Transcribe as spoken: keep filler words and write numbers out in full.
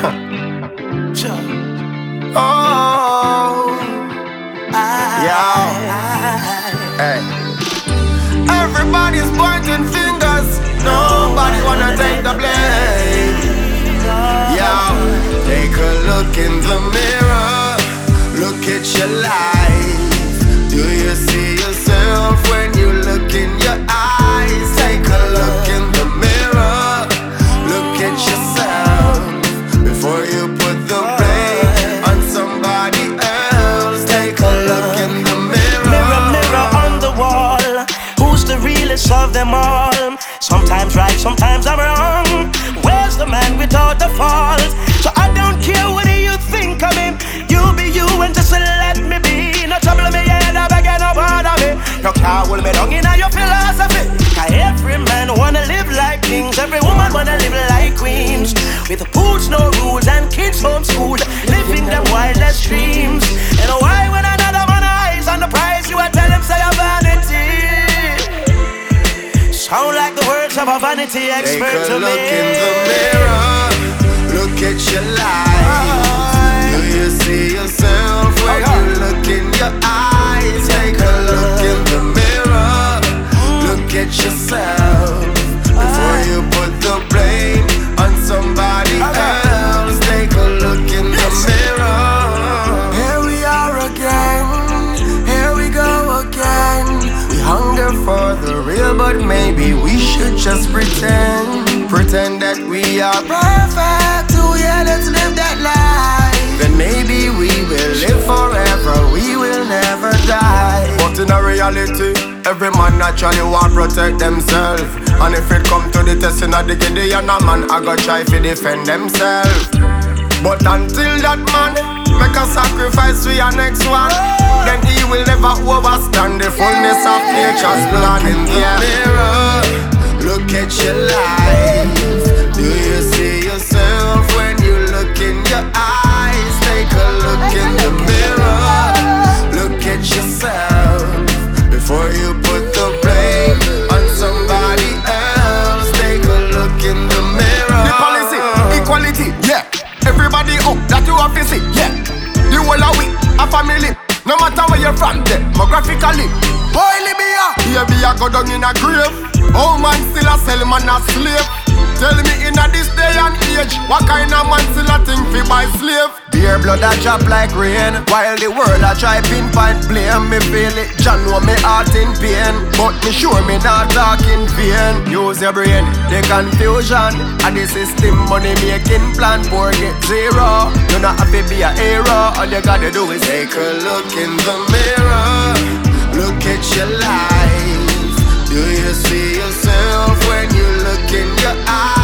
Oh, yeah. Hey. Everybody's pointing fingers. Nobody wanna take the blame. Yeah. Take a look in the mirror. Look at your life. Do you see yourself when you look in your eyes? Take a look in the mirror. Look at yourself before you put the blame on somebody else. Take a look in the mirror. Mirror, mirror on the wall, who's the realest of them all? Sometimes right, sometimes I'm wrong. Where's the man without the fault? So I don't care what you think of me. You be you and just let me be. No trouble me head, I beg you, no bother me. No car will me down in your philosophy. Cause every man wanna live like kings, every woman wanna live like queens. With the pools, no rules, and kids homeschooled, living them wildest dreams. And why when another man eyes on the prize, you a tell him say a vanity? Sound like the words of a vanity expert to me. Take a look in the mirror. Look at your life. Do you see yourself when you look in your eyes? Take a look in the mirror. Look at yourself before you put the blame on somebody else. Take a look in the mirror. Here we are again. Here we go again. We hunger for the real, but maybe we should just pretend. Pretend that we are perfect. Oh yeah, let's live that life. Then maybe we will live forever. We will never die. But in a reality, every man naturally want protect themselves. And if it come to the testing of the Gideon, a man I go try to defend themselves. But until that man make a sacrifice for your next one, then he will never overstand the fullness of nature's plan. In the mirror, look at your life. Do you see yourself when you look in your eyes? Take a look in the mirror. Look at yourself before you put the blame on somebody else. Take a look in the mirror. The policy, equality, yeah. Everybody up that you have to see, yeah. You all are we, a family. No matter where you're from, demographically. Boy, Libya, here be a go down in a grave. Oh man still a sell man a slave. Tell me in a this day and age, what kind of man still a think fi buy slave? Beer blood a drop like rain, while the world a try pinpoint blame. Me feel it, John know me heart in pain, but me sure me not talk in vain. Use your brain, the confusion and the system money making plan for get zero. You not have to be a hero, all you gotta do is take a look in the mirror. Look at your life. Do you see yourself when you look in your eyes?